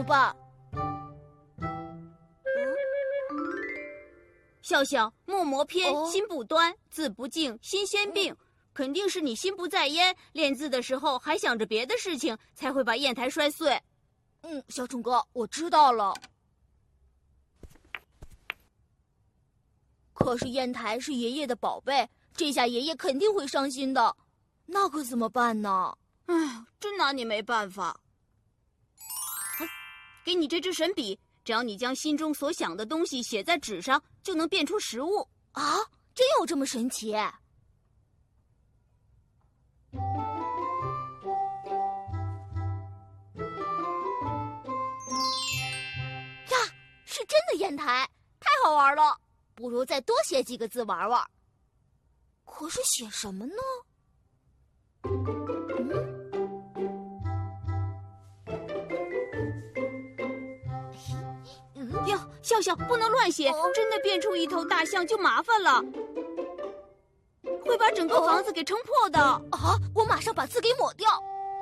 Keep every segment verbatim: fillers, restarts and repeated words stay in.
办？ 笑笑，墨磨偏， 哦、 心不端，字不静，心先病。嗯、肯定是你心不在焉，练字的时候还想着别的事情，才会把砚台摔碎。 嗯，小虫哥，我知道了。可是砚台是爷爷的宝贝，这下爷爷肯定会伤心的，那可怎么办呢？ 唉，真拿你没办法。给你这支神笔，只要你将心中所想的东西写在纸上，就能变出实物。 啊，真有这么神奇？呀，是真的砚台，太好玩了！不如再多写几个字玩玩。可是写什么呢？ 嗯，哟，笑笑，不能乱写， 哦、 真的变出一头大象就麻烦了，会把整个房子给撑破的。 啊！我马上把字给抹掉。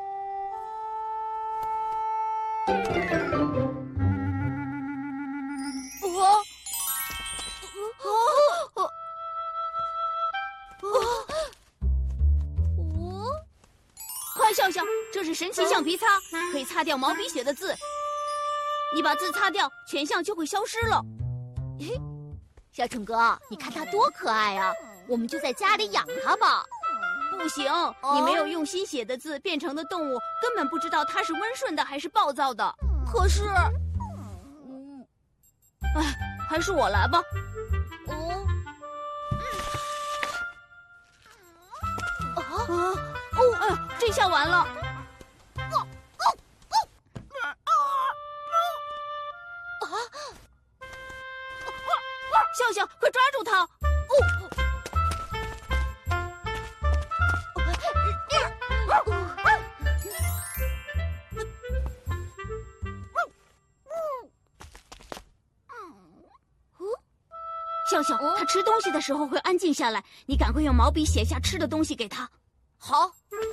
笑笑，这是神奇橡皮擦，可以擦掉毛笔写的字。你把字擦掉，全像就会消失了。 小虫哥，你看它多可爱啊！我们就在家里养它吧。 不行，你没有用心写的字变成的动物，根本不知道它是温顺的还是暴躁的。 可是， 嗯，哎，还是我来吧。 哦， 啊啊！哦，哎，这下完了！哦哦哦！啊！笑笑，快抓住它！哦！笑笑，它吃东西的时候会安静下来，你赶快用毛笔写下吃的东西给它。 好。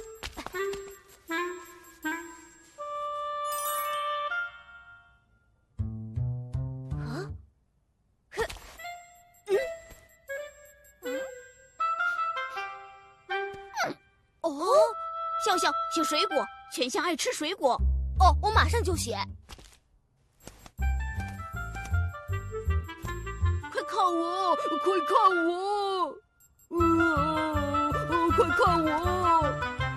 啊？哼，嗯，嗯，哦， 笑笑，写水果，全象爱吃水果。 哦，我马上就写。 快看我，快看我！啊，快看我！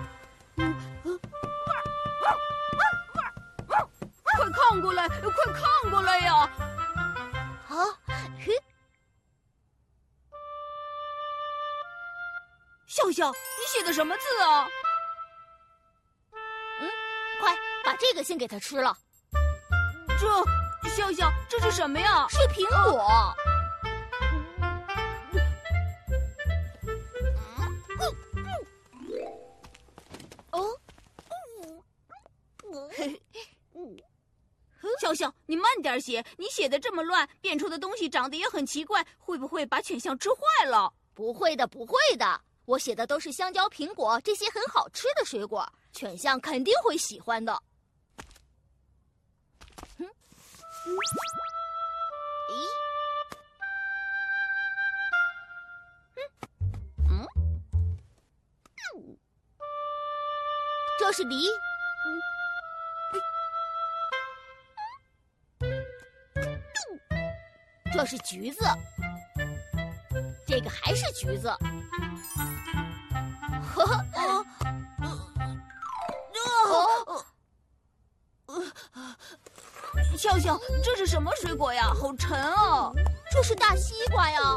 快看过来，快看过来呀！ 啊，嘿， 笑笑，你写的什么字啊？ 嗯，快把这个先给他吃了。 这，笑笑，这是什么呀？ 是苹果。 笑笑，你慢点写，你写的这么乱，变出的东西长得也很奇怪，会不会把犬象吃坏了？ 不会的，不会的，我写的都是香蕉、苹果这些很好吃的水果，犬象肯定会喜欢的。嗯，咦， 嗯， 嗯，这是梨。这是橘子，这个还是橘子。呵呵，啊， 啊，笑笑，这是什么水果呀？好沉啊！ 这是大西瓜呀。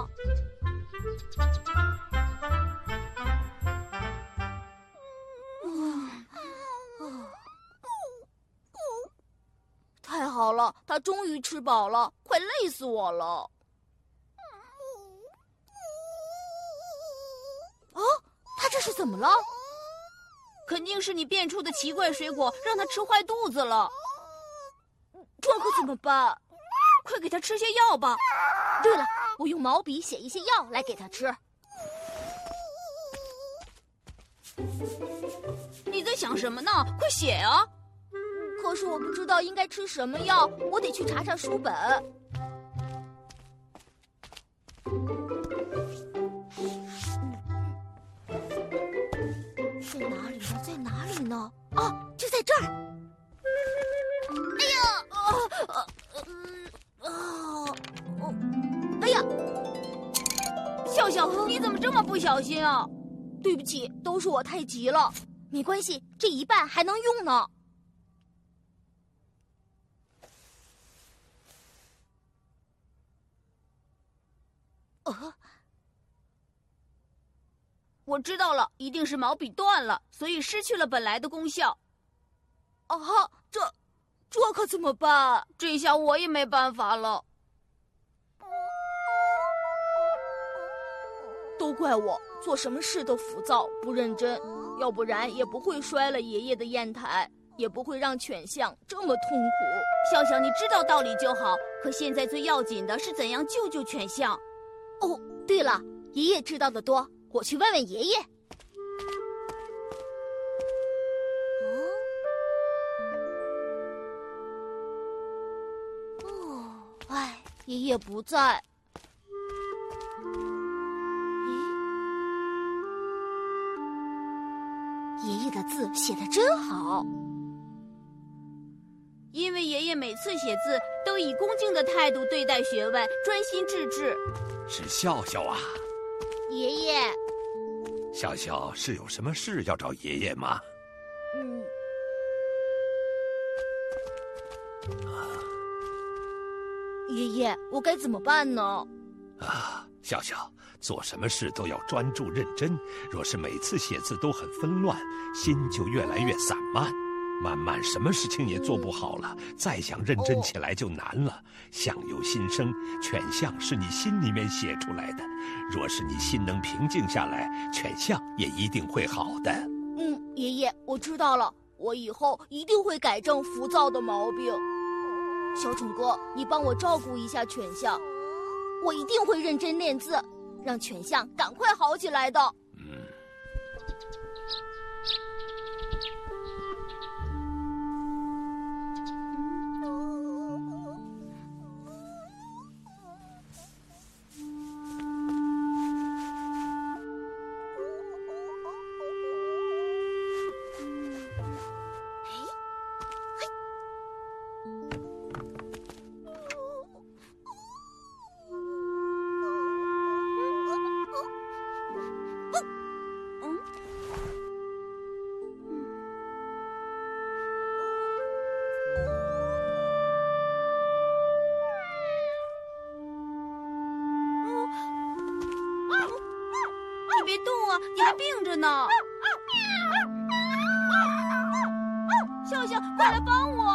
太好了，他终于吃饱了，快累死我了。啊，他这是怎么了？ 肯定是你变出的奇怪水果让他吃坏肚子了。 这可怎么办？ 快给他吃些药吧。 对了，我用毛笔写一些药来给他吃。 你在想什么呢？快写啊！ 可可是我不知道应该吃什么药，我得去查查书本。在哪里呢？在哪里呢？哦，就在这儿！哎呀，啊啊啊啊！哎呀， 笑笑，你怎么这么不小心啊？ 对不起，都是我太急了。没关系，这一半还能用呢。呃， 我知道了，一定是毛笔断了，所以失去了本来的功效。 啊，这，这可怎么办？ 这下我也没办法了。 都怪我，做什么事都浮躁不认真，要不然也不会摔了爷爷的砚台，也不会让犬象这么痛苦。 笑笑，你知道道理就好，可现在最要紧的是怎样救救犬象。 哦，对了，爷爷知道的多，我去问问爷爷。哦，哦，哎，爷爷不在。爷爷的字写得真好， 因为爷爷每次写字都以恭敬的态度对待学问，专心致志。 是笑笑啊， 爷爷。 笑笑是有什么事要找爷爷吗？ 嗯。 啊， 爷爷，我该怎么办呢？ 啊，笑笑。做什么事都要专注认真，若是每次写字都很纷乱，心就越来越散漫，慢慢什么事情也做不好了，再想认真起来就难了。相由心生，犬象是你心里面写出来的，若是你心能平静下来，犬象也一定会好的。 嗯，爷爷，我知道了，我以后一定会改正浮躁的毛病。小宠哥，你帮我照顾一下犬象，我一定会认真练字，让犬象赶快好起来的。 嗯。 别动啊，你还病着呢！笑笑，快来帮我！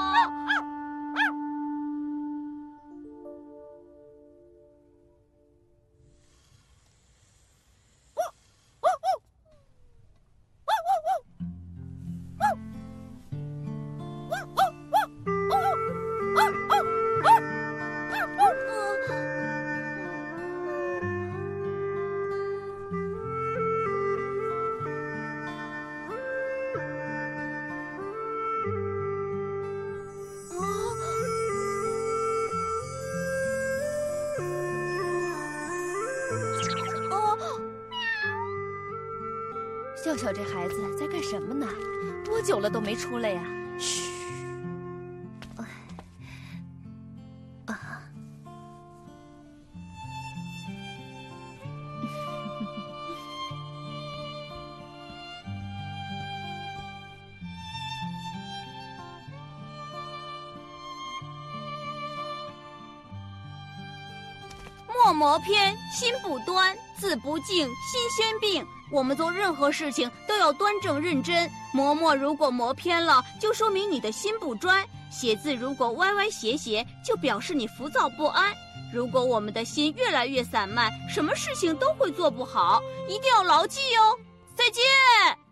笑笑这孩子在干什么呢？多久了都没出来呀？嘘！啊！ 墨磨偏，心不端，字不静，心先病。我们做任何事情都要端正认真，磨墨如果磨偏了，就说明你的心不专；写字如果歪歪斜斜，就表示你浮躁不安。如果我们的心越来越散漫，什么事情都会做不好，一定要牢记哦。再见。